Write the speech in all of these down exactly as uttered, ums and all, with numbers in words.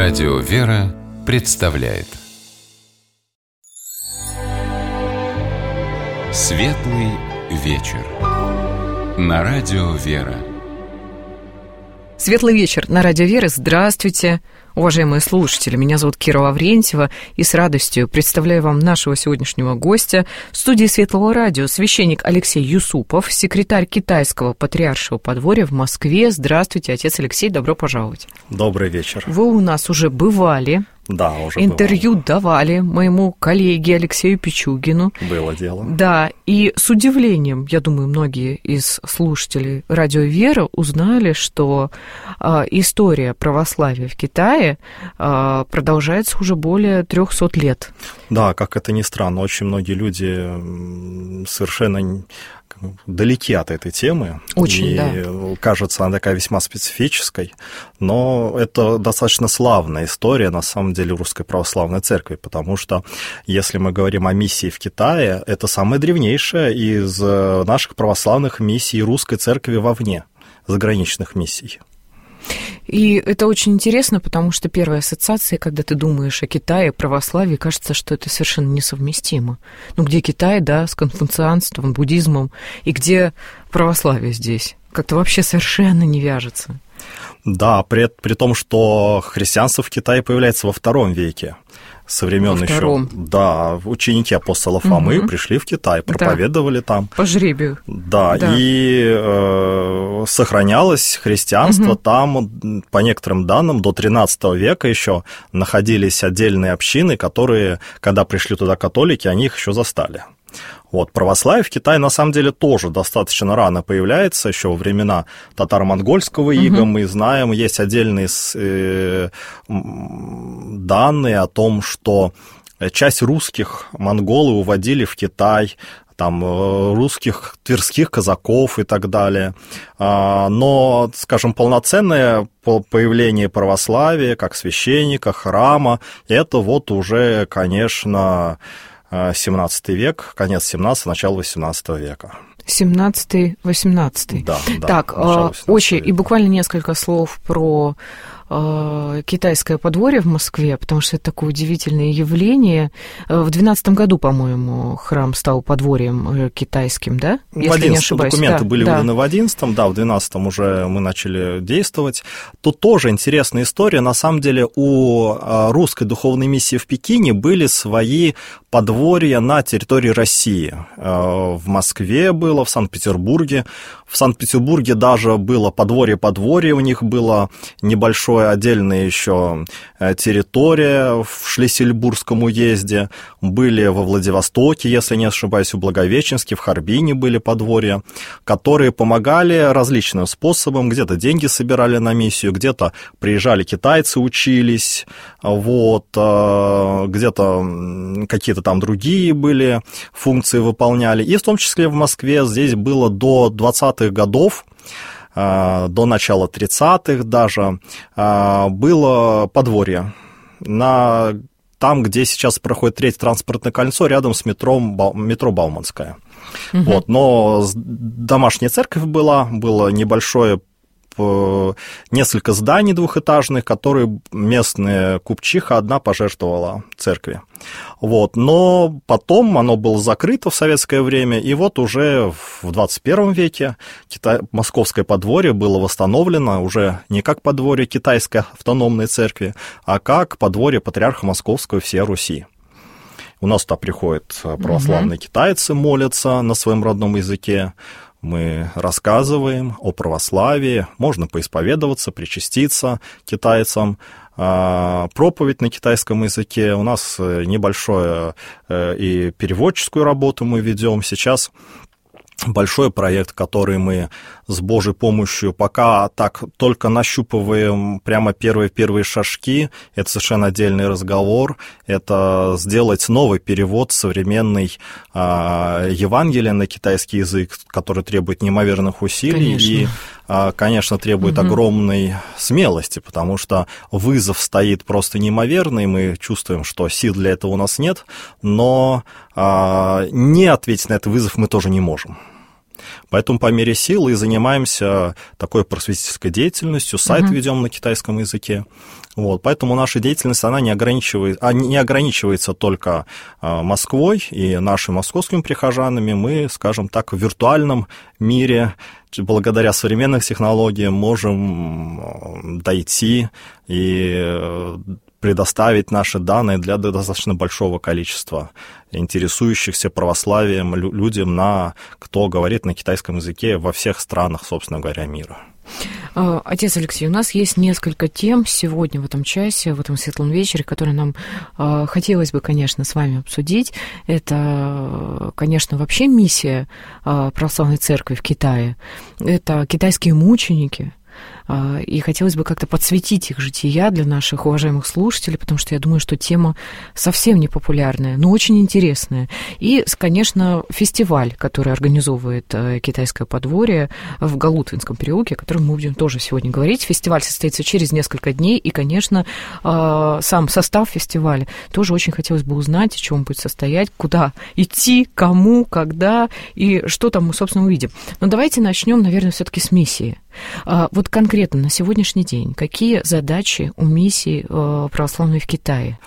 Радио «Вера» представляет Светлый вечер на Радио «Вера». Светлый вечер на Радио «Вера». Здравствуйте, уважаемые слушатели. Меня зовут Кира Лаврентьева, и с радостью представляю вам нашего сегодняшнего гостя в студии Светлого радио, священник Алексей Юсупов, секретарь Китайского патриаршего подворья в Москве. Здравствуйте, отец Алексей, добро пожаловать. Добрый вечер. Вы у нас уже бывали. Да, уже интервью бывало. Давали моему коллеге Алексею Пичугину. Было дело. Да, и с удивлением, я думаю, многие из слушателей Радио «Вера» узнали, что э, история православия в Китае э, продолжается уже более трехсот лет. Да, как это ни странно, очень многие люди совершенно далеки от этой темы. Очень, и да. Кажется, она такая весьма специфической, но это достаточно славная история, на самом деле, Русской Православной Церкви, потому что, если мы говорим о миссии в Китае, это самая древнейшая из наших православных миссий Русской Церкви вовне, заграничных миссий. И это очень интересно, потому что первая ассоциация, когда ты думаешь о Китае, православии, кажется, что это совершенно несовместимо. Ну, где Китай, да, с конфуцианством, буддизмом, и где православие здесь? Как-то вообще совершенно не вяжется. Да, при, при том, что христианство в Китае появляется во втором веке. Со времен еще, да, ученики апостола Фомы угу. пришли в Китай, проповедовали да. там. По жребию. Да, да. и э, сохранялось христианство угу. там, по некоторым данным, до тринадцатого века еще находились отдельные общины, которые, когда пришли туда католики, они их еще застали. Вот, православие в Китае, на самом деле, тоже достаточно рано появляется, еще во времена татаро-монгольского ига, угу. мы знаем, есть отдельные э, данные о том, что часть русских монголы уводили в Китай, там, русских, тверских казаков и так далее. Но, скажем, полноценное появление православия, как священника, храма, это вот уже, конечно... семнадцатый век, конец семнадцатого, начало восемнадцатого века. семнадцатый-восемнадцатый. Да, да. Так, очень, и буквально несколько слов про э, китайское подворье в Москве, потому что это такое удивительное явление. В двенадцатом году, по-моему, храм стал подворьем китайским, да? Если в не ошибаюсь. Документы да, были да. выданы в одиннадцатом, да, в двенадцатом уже мы начали действовать. Тут тоже интересная история. На самом деле у русской духовной миссии в Пекине были свои подворья на территории России. В Москве было, в Санкт-Петербурге. В Санкт-Петербурге даже было подворье-подворье, у них была небольшая отдельная еще территория в Шлиссельбургском уезде. Были во Владивостоке, если не ошибаюсь, в Благовещенске, в Харбине были подворья, которые помогали различным способом. Где-то деньги собирали на миссию, где-то приезжали китайцы, учились, вот, где-то какие-то там другие были, функции выполняли. И в том числе в Москве здесь было до двадцатых годов, до начала тридцатых даже, было подворье на, там, где сейчас проходит третье транспортное кольцо, рядом с метро, метро Бауманская. Угу. Вот, но домашняя церковь была, было небольшое несколько зданий двухэтажных, которые местная купчиха одна пожертвовала церкви. Вот. Но потом оно было закрыто в советское время, и вот уже в двадцать первом веке Китай... Московское подворье было восстановлено уже не как подворье Китайской автономной церкви, а как подворье патриарха Московского всей Руси. У нас туда приходят православные угу. китайцы, молятся на своем родном языке. Мы рассказываем о православии, можно поисповедоваться, причаститься китайцам, проповедь на китайском языке. У нас небольшое и переводческую работу мы ведем сейчас. Большой проект, который мы с Божьей помощью пока так только нащупываем прямо первые-первые шажки. Это совершенно отдельный разговор. Это сделать новый перевод современной э, Евангелия на китайский язык, который требует неимоверных усилий. Конечно. И, э, конечно, требует угу. огромной смелости, потому что вызов стоит просто неимоверный. Мы чувствуем, что сил для этого у нас нет, но э, не ответить на этот вызов мы тоже не можем. Поэтому по мере сил и занимаемся такой просветительской деятельностью, сайт uh-huh. ведем на китайском языке. Вот, поэтому наша деятельность, она не, ограничивает, не ограничивается только Москвой и нашими московскими прихожанами. Мы, скажем так, в виртуальном мире, благодаря современным технологиям, можем дойти и предоставить наши данные для достаточно большого количества интересующихся православием людям, на, кто говорит на китайском языке во всех странах, собственно говоря, мира. Отец Алексей, у нас есть несколько тем сегодня в этом часе, в этом светлом вечере, которые нам э, хотелось бы, конечно, с вами обсудить. Это, конечно, вообще миссия э, православной церкви в Китае. Это китайские мученики. И хотелось бы как-то подсветить их жития для наших уважаемых слушателей, потому что я думаю, что тема совсем не популярная, но очень интересная. И, конечно, фестиваль, который организовывает Китайское подворье в Галутвинском переулке, о котором мы будем тоже сегодня говорить. Фестиваль состоится через несколько дней, и, конечно, сам состав фестиваля тоже очень хотелось бы узнать, в чем он будет состоять, куда идти, кому, когда и что там мы, собственно, увидим. Но давайте начнем, наверное, все-таки с миссии. Вот конкретно на сегодняшний день какие задачи у миссии православной в Китае?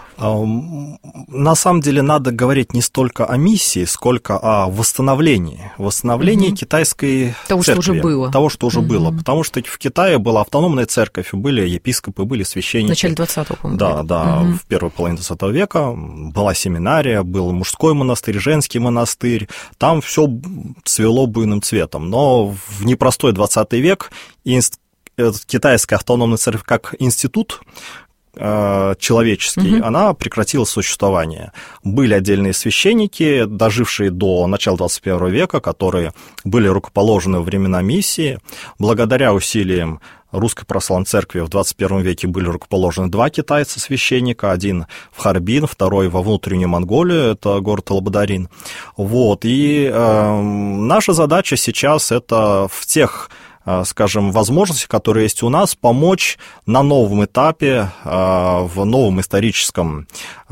На самом деле надо говорить не столько о миссии, сколько о восстановлении. Восстановлении угу. китайской того, церкви. Что уже было. Того, что уже угу. было. Потому что в Китае была автономная церковь, были епископы, были священники. В начале двадцатого, по-моему. Да, да, угу. в первой половине двадцатого века была семинария, был мужской монастырь, женский монастырь. Там все цвело буйным цветом. Но в непростой двадцатый век китайская автономная церковь как институт человеческий, угу. она прекратила существование. Были отдельные священники, дожившие до начала двадцать первого века, которые были рукоположены во времена миссии. Благодаря усилиям Русской Православной Церкви в двадцать первом веке были рукоположены два китайца-священника, один в Харбин, второй во внутреннюю Монголию, это город Лабадарин. Вот. И э, наша задача сейчас это в тех, скажем, возможности, которые есть у нас, помочь на новом этапе, в новом историческом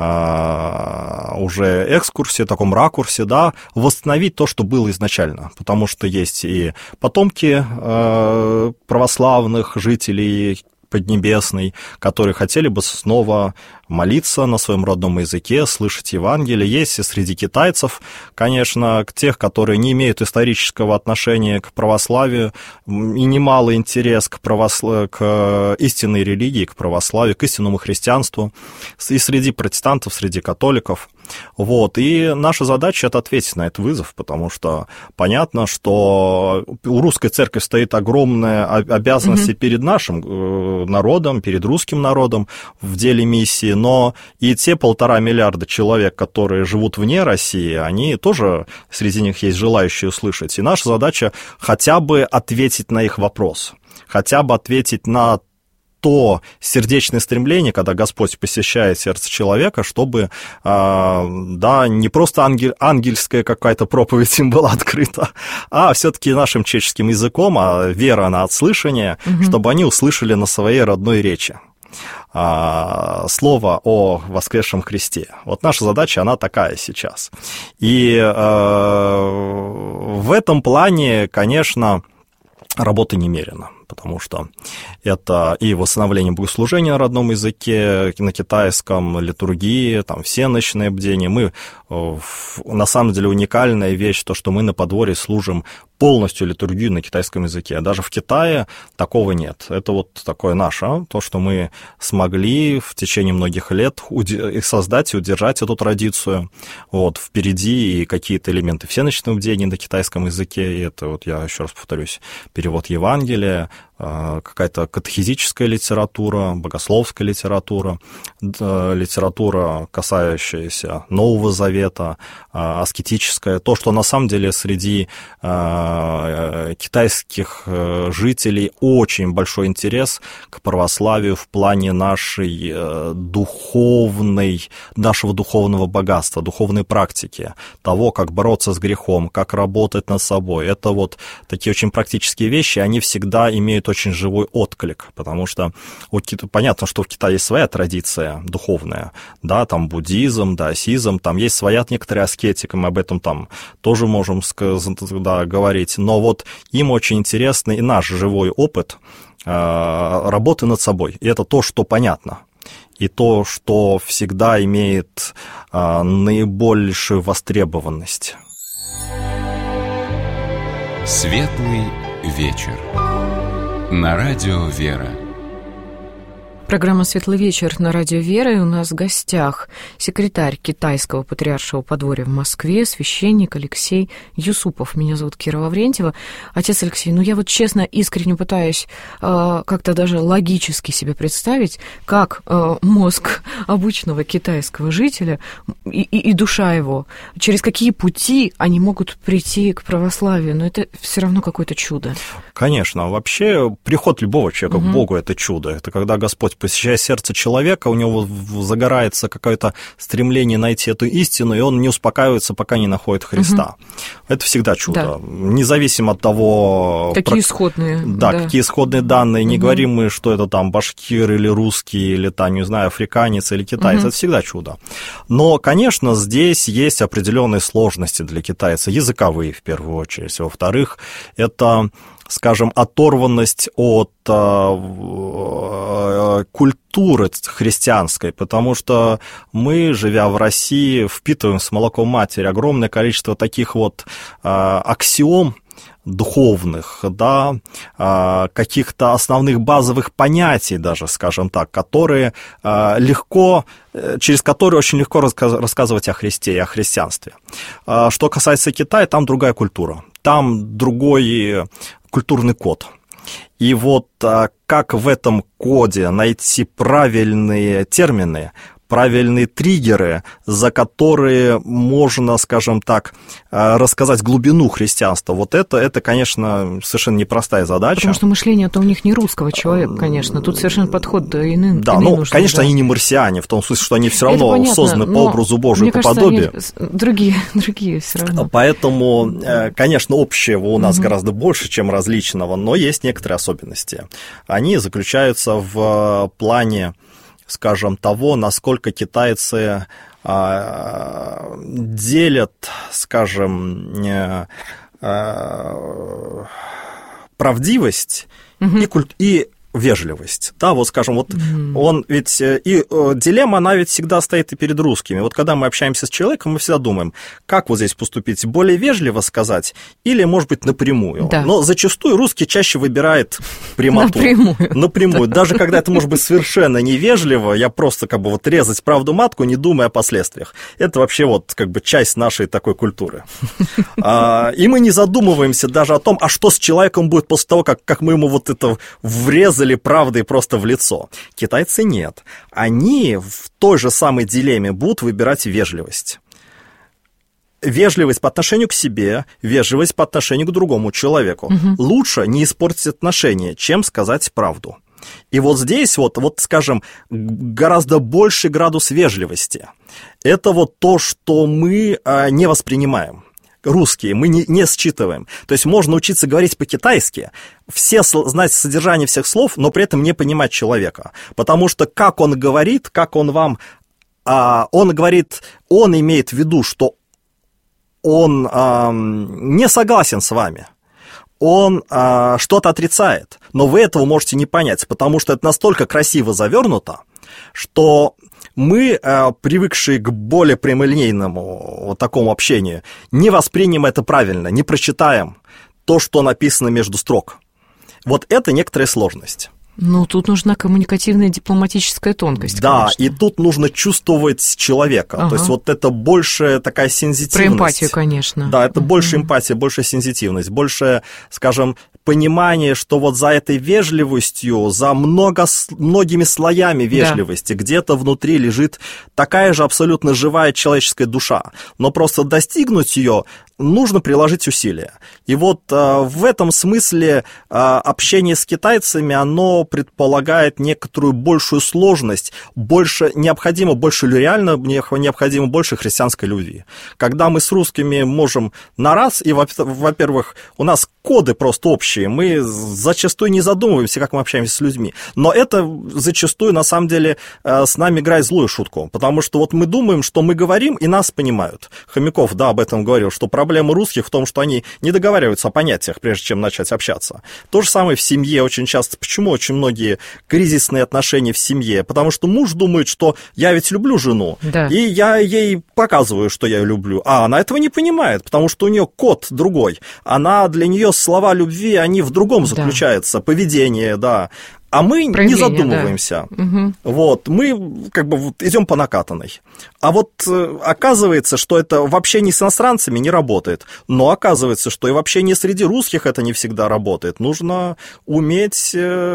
уже экскурсе, таком ракурсе, да, восстановить то, что было изначально, потому что есть и потомки православных жителей Поднебесной, которые хотели бы снова молиться на своем родном языке, слышать Евангелие. Есть и среди китайцев, конечно, тех, которые не имеют исторического отношения к православию, и немалый интерес к, православ... к истинной религии, к православию, к истинному христианству, и среди протестантов, среди католиков. Вот. И наша задача – это ответить на этот вызов, потому что понятно, что у русской церкви стоит огромная обязанность mm-hmm. перед нашим народом, перед русским народом в деле миссии, но и те полтора миллиарда человек, которые живут вне России, они тоже, среди них есть желающие услышать. И наша задача хотя бы ответить на их вопрос, хотя бы ответить на то сердечное стремление, когда Господь посещает сердце человека, чтобы, да, не просто ангель, ангельская какая-то проповедь им была открыта, а все-таки нашим человеческим языком, а вера на отслышание, угу. чтобы они услышали на своей родной речи слово о воскресшем Христе. Вот наша задача, она такая сейчас. И в этом плане, конечно, работы немерено, потому что это и восстановление богослужения на родном языке, на китайском, литургии, там, всеночное бдение. Мы, на самом деле, уникальная вещь, то, что мы на подворье служим полностью литургию на китайском языке. Даже в Китае такого нет. Это вот такое наше, то, что мы смогли в течение многих лет создать и удержать эту традицию. Вот, впереди и какие-то элементы всеночного бдения на китайском языке. И это, вот я еще раз повторюсь, перевод Евангелия, какая-то катехизическая литература, богословская литература, литература, касающаяся Нового Завета, аскетическая. То, что на самом деле среди китайских жителей очень большой интерес к православию в плане нашей духовной, нашего духовного богатства, духовной практики, того, как бороться с грехом, как работать над собой. Это вот такие очень практические вещи, они всегда имеют имеет очень живой отклик, потому что у, понятно, что в Китае есть своя традиция духовная, да, там буддизм, даосизм, там есть своя некоторая аскетика, мы об этом там тоже можем да, говорить, но вот им очень интересный и наш живой опыт э, работы над собой, и это то, что понятно. И то, что всегда имеет а, наибольшую востребованность. Светлый вечер. На радио «Вера». Программа «Светлый вечер» на радио «Вера», и у нас в гостях секретарь Китайского патриаршего подворья в Москве, священник Алексей Юсупов. Меня зовут Кира Лаврентьева. Отец Алексей, ну я вот честно, искренне пытаюсь э, как-то даже логически себе представить, как э, мозг обычного китайского жителя и, и, и душа его, через какие пути они могут прийти к православию, но это все равно какое-то чудо. Конечно, вообще приход любого человека угу. к Богу – это чудо. Это когда Господь, посещая сердце человека, у него загорается какое-то стремление найти эту истину, и он не успокаивается, пока не находит Христа. Угу. Это всегда чудо. Да. Независимо от того... Какие про... исходные. Да, да, какие исходные данные. Угу. Не говорим мы, что это там башкир или русский, или там, не знаю, африканец или китаец. Угу. Это всегда чудо. Но, конечно, здесь есть определенные сложности для китайца, языковые в первую очередь. Во-вторых, это... скажем, оторванность от э, культуры христианской, потому что мы, живя в России, впитываем с молоком матери огромное количество таких вот э, аксиом духовных, да, э, каких-то основных базовых понятий даже, скажем так, которые э, легко, через которые очень легко раска- рассказывать о Христе и о христианстве. Э, что касается Китая, там другая культура, там другой культурный код. И вот как в этом коде найти правильные термины, правильные триггеры, за которые можно, скажем так, рассказать глубину христианства. Вот это, это, конечно, совершенно непростая задача. Потому что мышление-то у них не русского человека, конечно. Тут совершенно подход иным. Да, ну, нужен, конечно, да. Они не марсиане, в том смысле, что они все равно понятно, созданы по образу Божию, по подобию. Другие, другие все равно. Поэтому, конечно, общего у нас угу. гораздо больше, чем различного, но есть некоторые особенности. Они заключаются в плане, скажем, того, насколько китайцы а, делят, скажем, а, правдивость угу. и, культ, и вежливость. Да, вот, скажем, вот mm. он ведь... И дилемма, она ведь всегда стоит и перед русскими. Вот когда мы общаемся с человеком, мы всегда думаем, как вот здесь поступить, более вежливо сказать или, может быть, напрямую. Да. Но зачастую русский чаще выбирает прямоту. Напрямую. Напрямую. Даже когда это может быть совершенно невежливо, я просто как бы вот резать правду матку, не думая о последствиях. Это вообще вот как бы часть нашей такой культуры. И мы не задумываемся даже о том, а что с человеком будет после того, как, как мы ему вот это врезали правдой просто в лицо. Китайцы нет. Они в той же самой дилемме будут выбирать вежливость. Вежливость по отношению к себе, вежливость по отношению к другому человеку. Угу. Лучше не испортить отношения, чем сказать правду. И вот здесь вот, вот, скажем, гораздо больший градус вежливости. Это вот то, что мы а, не воспринимаем. Русские, мы не, не считываем. То есть можно учиться говорить по-китайски, все знать содержание всех слов, но при этом не понимать человека. Потому что как он говорит, как он вам... А, он говорит, он имеет в виду, что он а, не согласен с вами. Он а, что-то отрицает, но вы этого можете не понять, потому что это настолько красиво завернуто, что... Мы, привыкшие к более прямолинейному вот такому общению, не воспримем это правильно, не прочитаем то, что написано между строк. Вот это некоторая сложность. Ну, тут нужна коммуникативная дипломатическая тонкость. Да, конечно. И тут нужно чувствовать человека. Ага. То есть вот это больше такая сензитивность. Про эмпатию, конечно. Да, это больше uh-huh. эмпатия, больше сензитивность, больше, скажем, понимание, что вот за этой вежливостью, за много, многими слоями вежливости, да. где-то внутри лежит такая же абсолютно живая человеческая душа. Но просто достигнуть ее нужно приложить усилия. И вот э, в этом смысле э, общение с китайцами, оно предполагает некоторую большую сложность, больше, необходимо больше, реально необходимо больше христианской любви. Когда мы с русскими можем на раз, и, во-первых, у нас коды просто общие, случае. Мы зачастую не задумываемся, как мы общаемся с людьми. Но это зачастую, на самом деле, с нами играет злую шутку. Потому что вот мы думаем, что мы говорим, и нас понимают. Хомяков, да, об этом говорил, что проблема русских в том, что они не договариваются о понятиях, прежде чем начать общаться. То же самое в семье очень часто. Почему очень многие кризисные отношения в семье? Потому что муж думает, что я ведь люблю жену, да. и я ей показываю, что я ее люблю. А она этого не понимает, потому что у нее код другой. Она, для нее слова любви, они в другом заключаются. Да. Поведение, да. А мы проявление, не задумываемся. Да. Угу. Вот, мы как бы вот идем по накатанной. А вот оказывается, что это в общении с иностранцами не работает. Но оказывается, что и в общении среди русских это не всегда работает. Нужно уметь,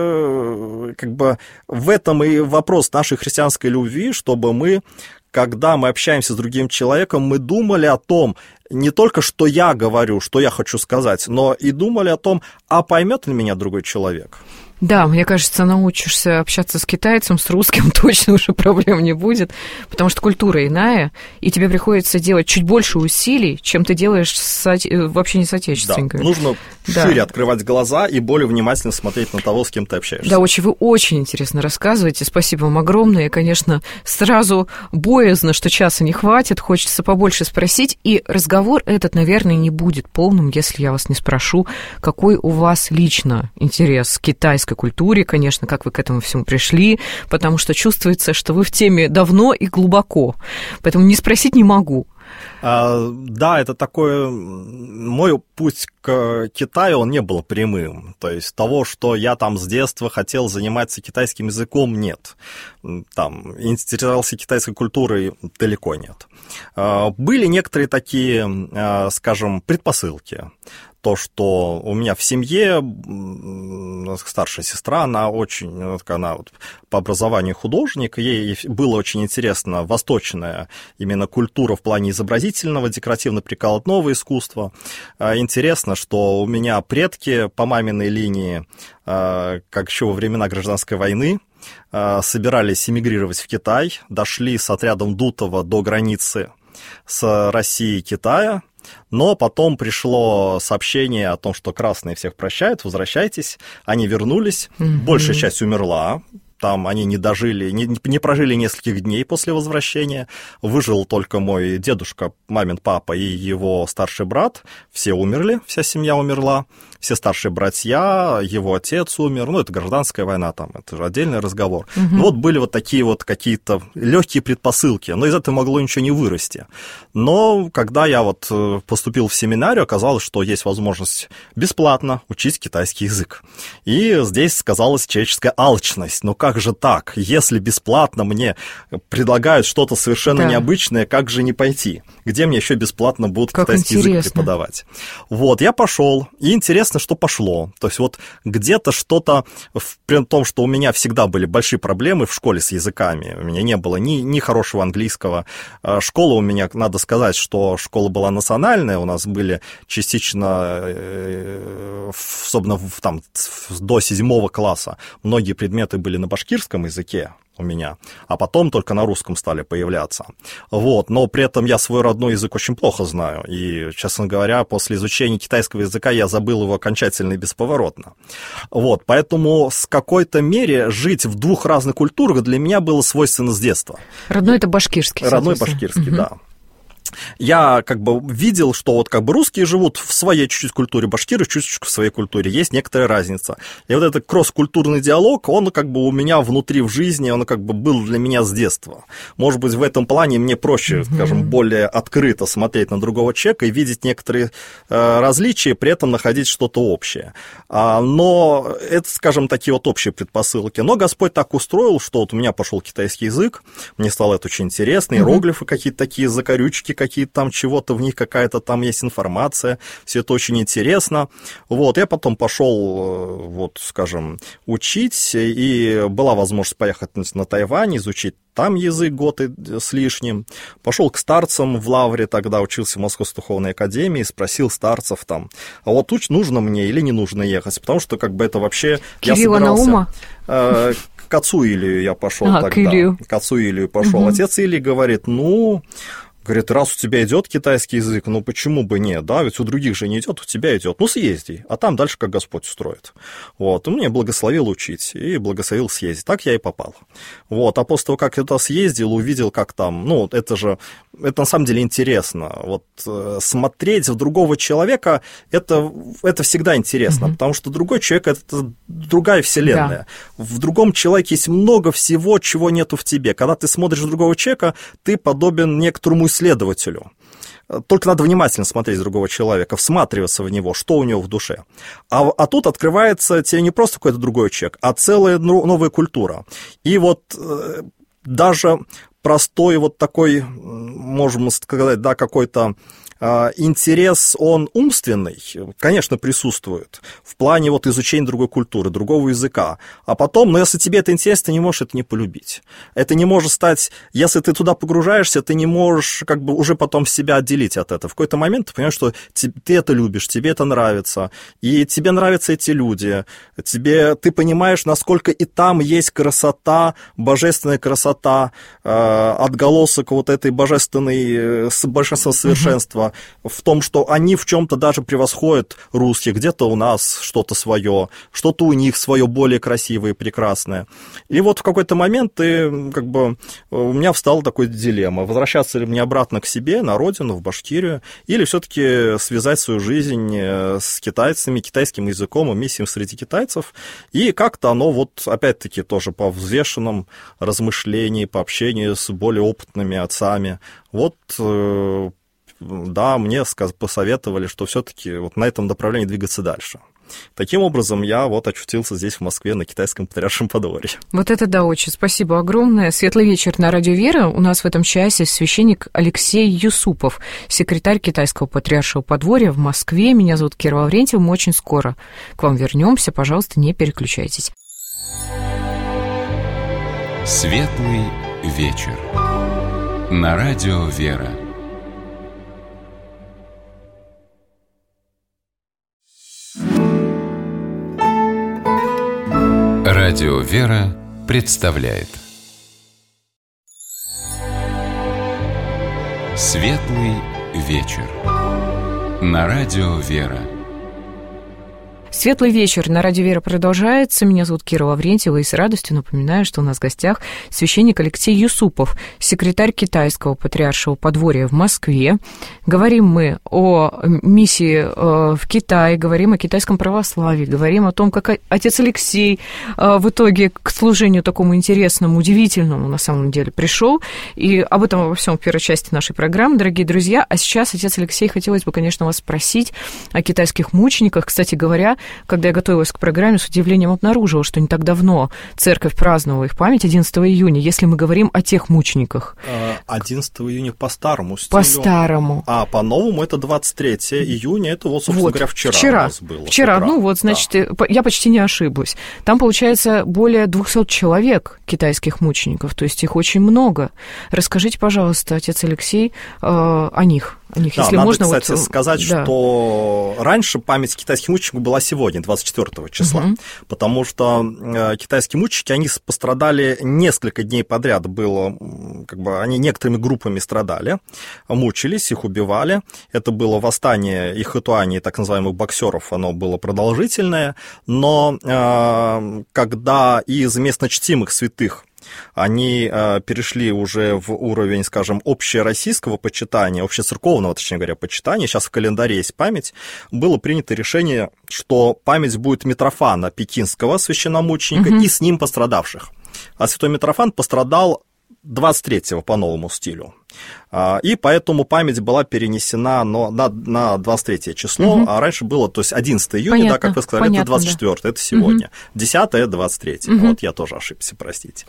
как бы, в этом и вопрос нашей христианской любви, чтобы мы, когда мы общаемся с другим человеком, мы думали о том, не только, что я говорю, что я хочу сказать, но и думали о том, а поймет ли меня другой человек. Да, мне кажется, научишься общаться с китайцем, с русским, точно уже проблем не будет, потому что культура иная, и тебе приходится делать чуть больше усилий, чем ты делаешь с, в общении с отечественниками. Да, нужно да. шире открывать глаза и более внимательно смотреть на того, с кем ты общаешься. Да, очень, вы очень интересно рассказываете, спасибо вам огромное, и, конечно, сразу боязно, что часа не хватит, хочется побольше спросить, и разговор этот, наверное, не будет полным, если я вас не спрошу, какой у вас лично интерес к китайской культуре, конечно, как вы к этому всему пришли, потому что чувствуется, что вы в теме давно и глубоко, поэтому не спросить не могу. А, да, это такой... Мой путь к Китаю, он не был прямым. То есть того, что я там с детства хотел заниматься китайским языком, нет. Там интересовался китайской культурой, далеко нет. А, были некоторые такие, скажем, предпосылки. То, что у меня в семье старшая сестра, она очень, она вот по образованию художник, ей было очень интересно восточная именно культура в плане изобразительного, декоративно-прикладного искусства. Интересно, что у меня предки по маминой линии, как еще во времена гражданской войны, собирались эмигрировать в Китай, дошли с отрядом Дутова до границы с Россией и Китая. Но потом пришло сообщение о том, что красные всех прощают, возвращайтесь. Они вернулись, mm-hmm. большая часть умерла. Там они не дожили, не, не прожили нескольких дней после возвращения. Выжил только мой дедушка, мамин папа и его старший брат. Все умерли, вся семья умерла. Все старшие братья, его отец умер. Ну, это гражданская война, там, это же отдельный разговор. Угу. Ну, вот были вот такие вот какие-то легкие предпосылки, но из этого могло ничего не вырасти. Но когда я вот поступил в семинарию, оказалось, что есть возможность бесплатно учить китайский язык. И здесь сказалась человеческая алчность. Но как же так? Если бесплатно мне предлагают что-то совершенно да. необычное, как же не пойти? Где мне еще бесплатно будут как китайский интересно. язык преподавать? Вот, я пошел, и интересно, что пошло. То есть вот где-то что-то, при том, что у меня всегда были большие проблемы в школе с языками, у меня не было ни, ни хорошего английского. Школа у меня, надо сказать, что школа была национальная, у нас были частично, особенно там, до седьмого класса, многие предметы были на башкирском языке у меня, а потом только на русском стали появляться. Вот, но при этом я свой родной язык очень плохо знаю, и, честно говоря, после изучения китайского языка я забыл его окончательно и бесповоротно. Вот, поэтому с какой-то мере жить в двух разных культурах для меня было свойственно с детства. Родной — это башкирский. Родной башкирский, угу. да. Я как бы видел, что вот как бы русские живут в своей чуть-чуть культуре, башкиры чуть-чуть в своей культуре, есть некоторая разница. И вот этот кросс-культурный диалог, он как бы у меня внутри в жизни, он как бы был для меня с детства. Может быть, в этом плане мне проще, mm-hmm. скажем, более открыто смотреть на другого человека и видеть некоторые э, различия, при этом находить что-то общее. А, но это, скажем, такие вот общие предпосылки. Но Господь так устроил, что вот у меня пошел китайский язык, мне стало это очень интересно, иероглифы mm-hmm. какие-то такие, закорючки какие-то там, чего-то в них, какая-то там есть информация, все это очень интересно. Вот, я потом пошел, вот, скажем, учить, и была возможность поехать на Тайвань, изучить там язык год и с лишним. Пошел к старцам в Лавре, тогда учился в Московской духовной академии, спросил старцев там, а вот уч нужно мне или не нужно ехать, потому что как бы это вообще... Кирилла Наума? Э, к отцу Илию я пошел а, тогда. К Илью. К отцу Илию пошел. Угу. Отец Илий говорит, ну... Говорит, раз у тебя идет китайский язык, ну почему бы нет, да, ведь у других же не идет, у тебя идет, ну съезди, а там дальше как Господь устроит. Вот, он мне благословил учить и благословил съездить, так я и попал. Вот, а после того, как я туда съездил, увидел, как там, ну, это же, это на самом деле интересно, вот смотреть в другого человека, это, это всегда интересно, mm-hmm. потому что другой человек – это другая вселенная. Да. В другом человеке есть много всего, чего нету в тебе. Когда ты смотришь в другого человека, ты подобен некоторому исследователю. Только надо внимательно смотреть другого человека, всматриваться в него, что у него в душе. А, а тут открывается тебе не просто какой-то другой человек, а целая новая культура. И вот э, даже простой вот такой, можем сказать, да, какой-то интерес, он умственный, конечно, присутствует в плане вот изучения другой культуры, другого языка. А потом, ну, если тебе это интересно, ты не можешь это не полюбить. Это не может стать, если ты туда погружаешься, ты не можешь как бы уже потом себя отделить от этого. В какой-то момент ты понимаешь, что ты это любишь, тебе это нравится, и тебе нравятся эти люди, тебе, ты понимаешь, насколько и там есть красота, божественная красота, отголосок вот этой божественной, божественного совершенства, в том, что они в чем-то даже превосходят русских, где-то у нас что-то свое, что-то у них свое более красивое и прекрасное. И вот в какой-то момент ты, как бы, у меня встала такая дилемма, возвращаться ли мне обратно к себе, на родину, в Башкирию, или все-таки связать свою жизнь с китайцами, китайским языком и миссией среди китайцев, и как-то оно вот, опять-таки, тоже по взвешенном размышлении, по общению с более опытными отцами, вот да, мне посоветовали, что все-таки вот на этом направлении двигаться дальше. Таким образом, я вот очутился здесь, в Москве, на Китайском Патриаршем подворье. Вот это да, очень спасибо огромное. Светлый вечер на Радио Вера. У нас в этом часе священник Алексей Юсупов, секретарь Китайского Патриаршего подворья в Москве. Меня зовут Кира Лаврентьева. Мы очень скоро к вам вернемся. Пожалуйста, не переключайтесь. Светлый вечер на Радио Вера. Радио Вера представляет Светлый вечер на Радио Вера. Светлый вечер на Радио Вера продолжается. Меня зовут Кира Лаврентьева, и с радостью напоминаю, что у нас в гостях священник Алексей Юсупов, секретарь Китайского Патриаршего подворья в Москве. Говорим мы о миссии в Китае, говорим о китайском православии, говорим о том, как отец Алексей в итоге к служению такому интересному, удивительному на самом деле пришел. И об этом обо всем в первой части нашей программы, дорогие друзья. А сейчас, отец Алексей, хотелось бы, конечно, вас спросить о китайских мучениках. Кстати говоря, когда я готовилась к программе, с удивлением обнаружила, что не так давно церковь праздновала их память, одиннадцатого июня, если мы говорим о тех мучениках. одиннадцатого июня по старому стилю. По старому. А по новому это двадцать третьего июня, это вот, собственно вот, говоря, вчера, вчера у нас было. Вчера, ну вот, значит, да. Я почти не ошиблась. Там, получается, более двухсот человек китайских мучеников, то есть их очень много. Расскажите, пожалуйста, отец Алексей, о них. О них, да, если надо, можно, кстати, вот, сказать, да. что раньше память китайских мучеников была сегодня, двадцать четвёртого числа, угу. потому что китайские мученики, они пострадали несколько дней подряд, было, как бы, они некоторыми группами страдали, мучились, их убивали. Это было восстание их Ихэтуани, так называемых боксеров, оно было продолжительное, но когда из местночтимых святых они э, перешли уже в уровень, скажем, общероссийского почитания, общецерковного, точнее говоря, почитания, сейчас в календаре есть память, было принято решение, что память будет Митрофана Пекинского, священномученика, угу. и с ним пострадавших. А святой Митрофан пострадал двадцать третьего по новому стилю. И поэтому память была перенесена на, на двадцать третье число, угу. а раньше было, то есть одиннадцатого июня, понятно, да, как вы сказали, понятно, это двадцать четвёртое, да. это сегодня. Угу. десятое – это двадцать третье. Угу. Вот я тоже ошибся, простите.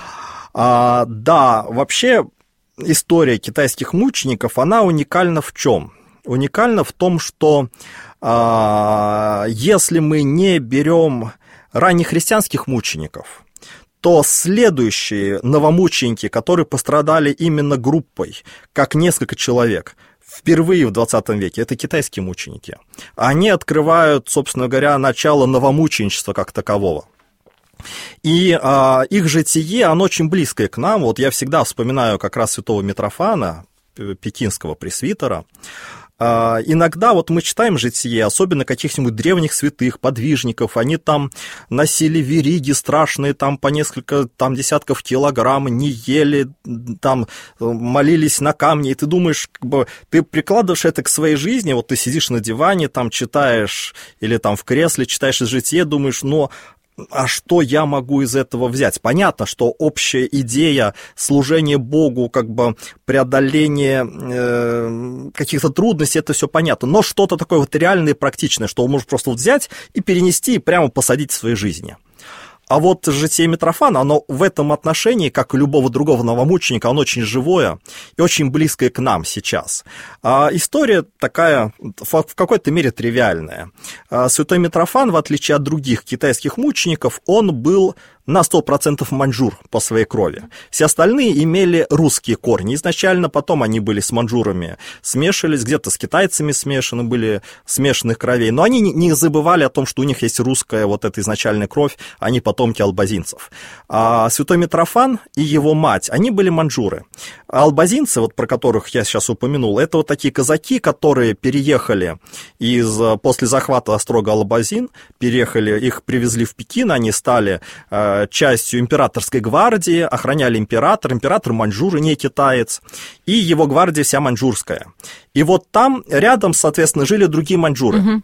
А, да, вообще история китайских мучеников, она уникальна в чем? Уникальна в том, что а, если мы не берем раннехристианских мучеников, то следующие новомученики, которые пострадали именно группой, как несколько человек, впервые в двадцатом веке, это китайские мученики. Они открывают, собственно говоря, начало новомученичества как такового. И а, их житие, оно очень близкое к нам. Вот я всегда вспоминаю как раз святого Митрофана пекинского пресвитера. Иногда вот мы читаем житие, особенно каких-нибудь древних святых, подвижников, они там носили вериги страшные, там по несколько там, десятков килограмм, не ели, там молились на камне, и ты думаешь, как бы, ты прикладываешь это к своей жизни, вот ты сидишь на диване, там читаешь, или там в кресле читаешь из жития, думаешь, но... А что я могу из этого взять? Понятно, что общая идея служения Богу, как бы преодоление э, каких-то трудностей, это все понятно. Но что-то такое вот реальное и практичное, что он может просто вот взять и перенести, и прямо посадить в своей жизни. А вот житие Митрофана, оно в этом отношении, как и любого другого новомученика, оно очень живое и очень близкое к нам сейчас. А история такая, в какой-то мере, тривиальная. Святой Митрофан, в отличие от других китайских мучеников, он был на сто процентов маньчжур по своей крови. Все остальные имели русские корни. Изначально потом они были с маньчжурами, смешались, где-то с китайцами смешаны, были смешанных кровей. Но они не забывали о том, что у них есть русская вот эта изначальная кровь, они потомки албазинцев. А святой Митрофан и его мать, они были маньчжуры. А албазинцы, вот про которых я сейчас упомянул, это вот такие казаки, которые переехали из, после захвата острога Албазин, переехали, их привезли в Пекин, они стали частью императорской гвардии, охраняли император, император маньчжур, не китаец, и его гвардия вся маньчжурская. И вот там рядом, соответственно, жили другие маньчжуры. Угу.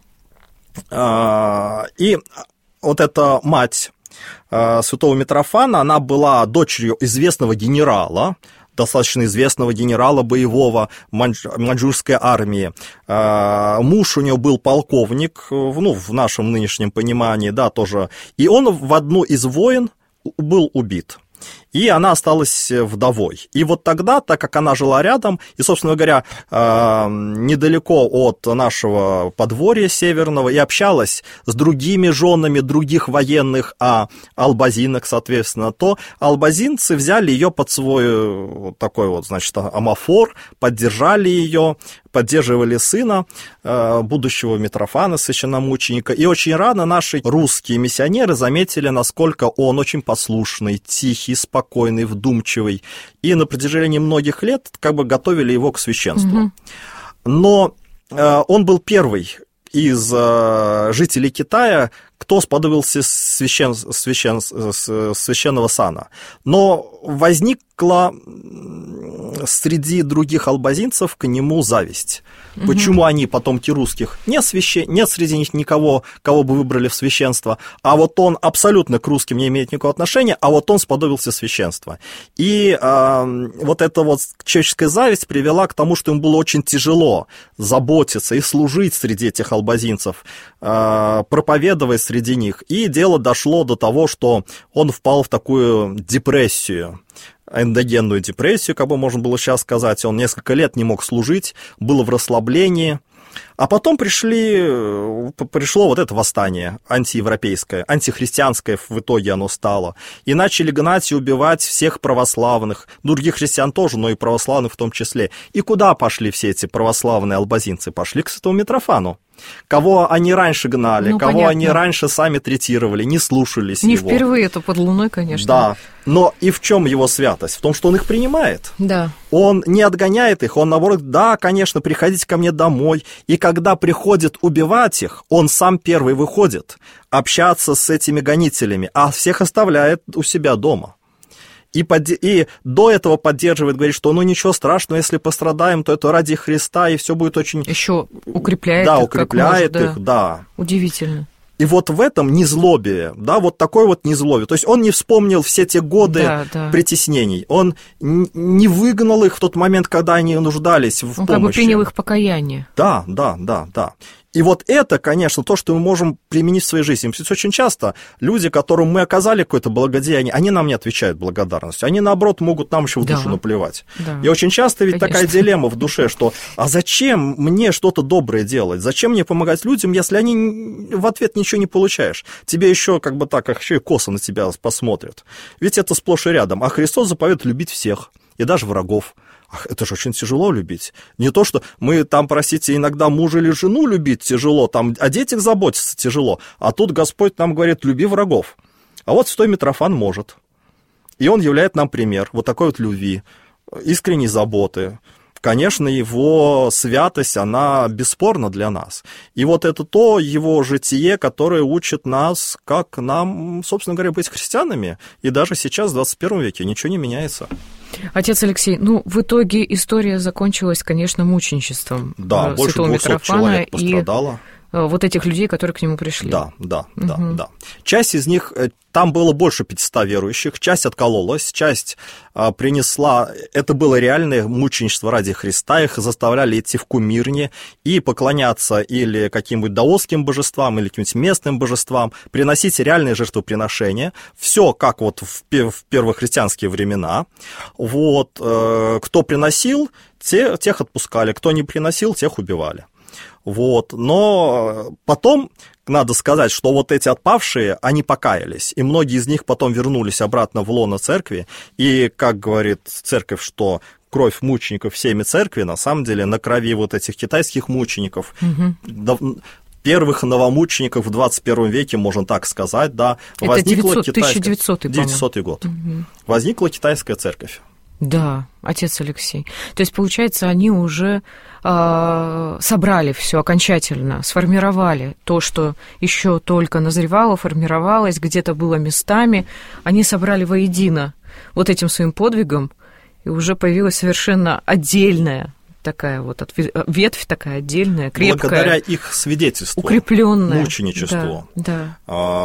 И вот эта мать святого Митрофана, она была дочерью известного генерала, достаточно известного генерала боевого маньчжурской армии. Муж у нее был полковник, ну, в нашем нынешнем понимании, да, тоже. И он в одну из войн был убит. И она осталась вдовой. И вот тогда, так как она жила рядом, и, собственно говоря, недалеко от нашего подворья северного, и общалась с другими женами других военных, а албазинок, соответственно, то албазинцы взяли ее под свой такой вот, значит, амафор, поддержали ее, поддерживали сына будущего Митрофана, священномученика. И очень рано наши русские миссионеры заметили, насколько он очень послушный, тихий, спокойный, вдумчивый. И на протяжении многих лет как бы готовили его к священству. Угу. Но он был первый из жителей Китая, кто сподобился священ, священ, священного сана. Но возникла среди других албазинцев к нему зависть. Угу. Почему они, потомки русских, нет, священ... нет среди них никого, кого бы выбрали в священство, а вот он абсолютно к русским не имеет никакого отношения, а вот он сподобился священства. И э, вот эта вот человеческая зависть привела к тому, что им было очень тяжело заботиться и служить среди этих албазинцев, э, проповедовать среди них. И дело дошло до того, что он впал в такую депрессию, эндогенную депрессию, как бы можно было сейчас сказать. Он несколько лет не мог служить, был в расслаблении. А потом пришли, пришло вот это восстание антиевропейское, антихристианское в итоге оно стало. И начали гнать и убивать всех православных, других христиан тоже, но и православных в том числе. И куда пошли все эти православные албазинцы? Пошли к святому Митрофану. Кого они раньше гнали, ну, кого понятно. Они раньше сами третировали, не слушались не его. Не впервые это под луной, конечно. Да, но и в чем его святость? В том, что он их принимает. Да. Он не отгоняет их, он наоборот, да, конечно, приходите ко мне домой. И когда приходит убивать их, он сам первый выходит общаться с этими гонителями, а всех оставляет у себя дома. И, под... и до этого поддерживает, говорит, что ну ничего страшного, если пострадаем, то это ради Христа, и все будет очень... Еще укрепляет да, их. Укрепляет как может, их, да. да. Удивительно. И вот в этом незлобие, да, вот такой вот незлобие. То есть он не вспомнил все те годы да, да. притеснений, он не выгнал их в тот момент, когда они нуждались в он помощи. Он как бы принял их покаяние. Да, да, да, да. И вот это, конечно, то, что мы можем применить в своей жизни. Ведь очень часто люди, которым мы оказали какое-то благодеяние, они нам не отвечают благодарностью. Они, наоборот, могут нам еще в душу да. наплевать. Да. И очень часто ведь конечно. Такая дилемма в душе, что а зачем мне что-то доброе делать? Зачем мне помогать людям, если они в ответ ничего не получаешь? Тебе еще как бы так, еще и косо на тебя посмотрят. Ведь это сплошь и рядом. А Христос заповедует любить всех, и даже врагов. Ах, это же очень тяжело любить. Не то, что мы там, простите, иногда мужа или жену любить тяжело, там о детях заботиться тяжело, а тут Господь нам говорит, люби врагов. А вот святой Митрофан может. И он являет нам пример вот такой вот любви, искренней заботы, конечно, его святость, она бесспорна для нас. И вот это то его житие, которое учит нас, как нам, собственно говоря, быть христианами. И даже сейчас, в двадцать первом веке, ничего не меняется. Отец Алексей, ну, в итоге история закончилась, конечно, мученичеством. Да, больше двухсот человек пострадало. Вот этих людей, которые к нему пришли. Да, да, угу. да, да. Часть из них, там было больше пятисот верующих, часть откололась, часть а, принесла, это было реальное мученичество ради Христа, их заставляли идти в кумирни и поклоняться или каким-нибудь даосским божествам, или каким-нибудь местным божествам, приносить реальные жертвоприношения, все как вот в, в первохристианские времена. Вот, э, кто приносил, те, тех отпускали, кто не приносил, тех убивали. Вот. Но потом надо сказать, что вот эти отпавшие, они покаялись, и многие из них потом вернулись обратно в лоно церкви, и, как говорит церковь, что кровь мучеников всеми церкви, на самом деле, на крови вот этих китайских мучеников, угу. Первых новомучеников в двадцать первом веке, можно так сказать, да, это возникла тысяча девятисотый, девятисотый год, угу. Возникла китайская церковь. Да, отец Алексей. То есть, получается, они уже э, собрали все окончательно, сформировали то, что еще только назревало, формировалось, где-то было местами. Они собрали воедино вот этим своим подвигом, и уже появилась совершенно отдельная такая вот ветвь, такая отдельная, крепкая. Благодаря их свидетельству, укрепленная, мученичеству, да,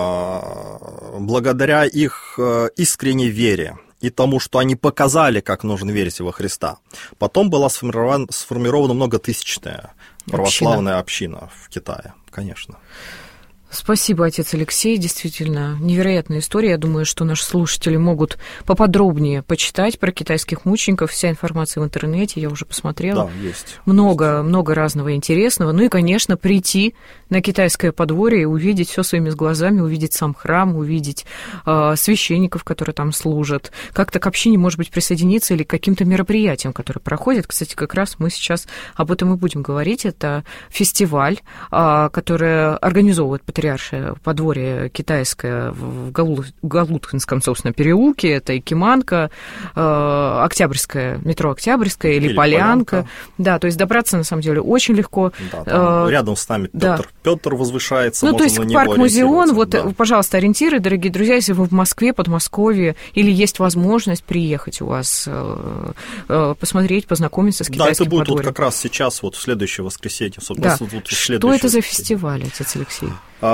да. Благодаря их искренней вере и тому, что они показали, как нужно верить во Христа. Потом была сформирована, сформирована многотысячная православная община, община в Китае, конечно. Спасибо, отец Алексей. Действительно, невероятная история. Я думаю, что наши слушатели могут поподробнее почитать про китайских мучеников. Вся информация в интернете, я уже посмотрела. Да, есть. Много, есть. много разного интересного. Ну и, конечно, прийти на китайское подворье и увидеть все своими глазами, увидеть сам храм, увидеть э, священников, которые там служат. Как-то к общине, может быть, присоединиться или к каким-то мероприятиям, которые проходят. Кстати, как раз мы сейчас об этом и будем говорить. Это фестиваль, э, который организовывает патриаршая подворье китайское в Галуткинском, собственно, переулке. Это Якиманка, э, Октябрьская, метро Октябрьская или, или Полянка. Полянка. Да, то есть добраться, на самом деле, очень легко. Да, там э, рядом с нами Петр, да. Петр возвышается. Ну, то есть парк-музеон, вот, да. Пожалуйста, ориентиры, дорогие друзья, если вы в Москве, Подмосковье, или есть возможность приехать у вас, э, э, посмотреть, познакомиться с китайским подворьем. Да, это будет подворьем. Вот как раз сейчас, вот в следующее воскресенье. Да. Вот что это за фестиваль, отец Алексей?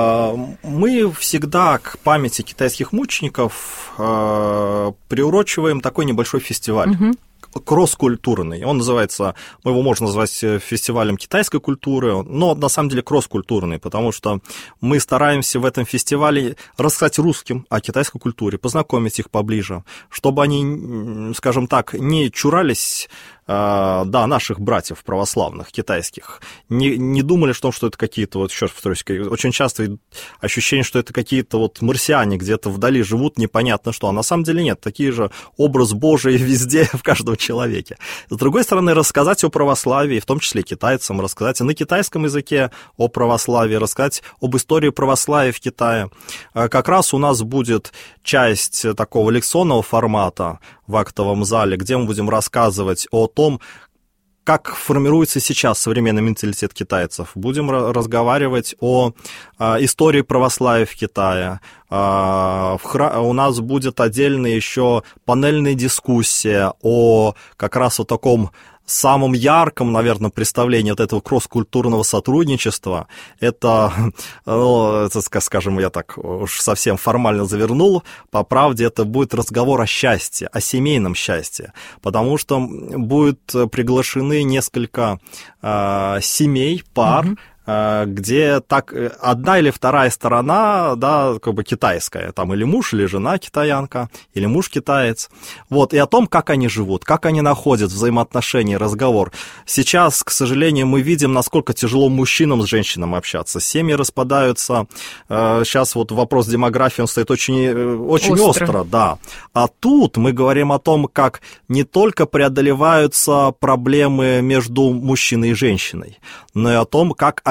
Мы всегда к памяти китайских мучеников приурочиваем такой небольшой фестиваль. Угу. Кросс-культурный. Он называется, мы его можно назвать фестивалем китайской культуры, но на самом деле кросс-культурный, потому что мы стараемся в этом фестивале рассказать русским о китайской культуре, познакомить их поближе, чтобы они, скажем так, не чурались да, наших братьев православных, китайских, не, не думали, что, что это какие-то, вот еще раз повторюсь, очень часто ощущение, что это какие-то вот марсиане где-то вдали живут, непонятно что, а на самом деле нет, такие же образ Божий везде, в каждом человеке. С другой стороны, рассказать о православии, в том числе китайцам, рассказать на китайском языке о православии, рассказать об истории православия в Китае. Как раз у нас будет часть такого лекционного формата в актовом зале, где мы будем рассказывать о том, как формируется сейчас современный менталитет китайцев. Будем разговаривать о истории православия в Китае. В хра... У нас будет отдельная еще панельная дискуссия о как раз о таком самом ярком, наверное, представлении вот этого кросс-культурного сотрудничества. Это, ну, это, скажем, я так уж совсем формально завернул, по правде это будет разговор о счастье, о семейном счастье, потому что будут приглашены несколько э, семей, пар, mm-hmm. где так одна или вторая сторона, да, как бы китайская, там или муж, или жена китаянка, или муж китаец, вот, и о том, как они живут, как они находят взаимоотношения, разговор. Сейчас, к сожалению, мы видим, насколько тяжело мужчинам с женщинами общаться, семьи распадаются, сейчас вот вопрос демографии, он стоит очень, очень остро. остро, да, а тут мы говорим о том, как не только преодолеваются проблемы между мужчиной и женщиной, но и о том, как они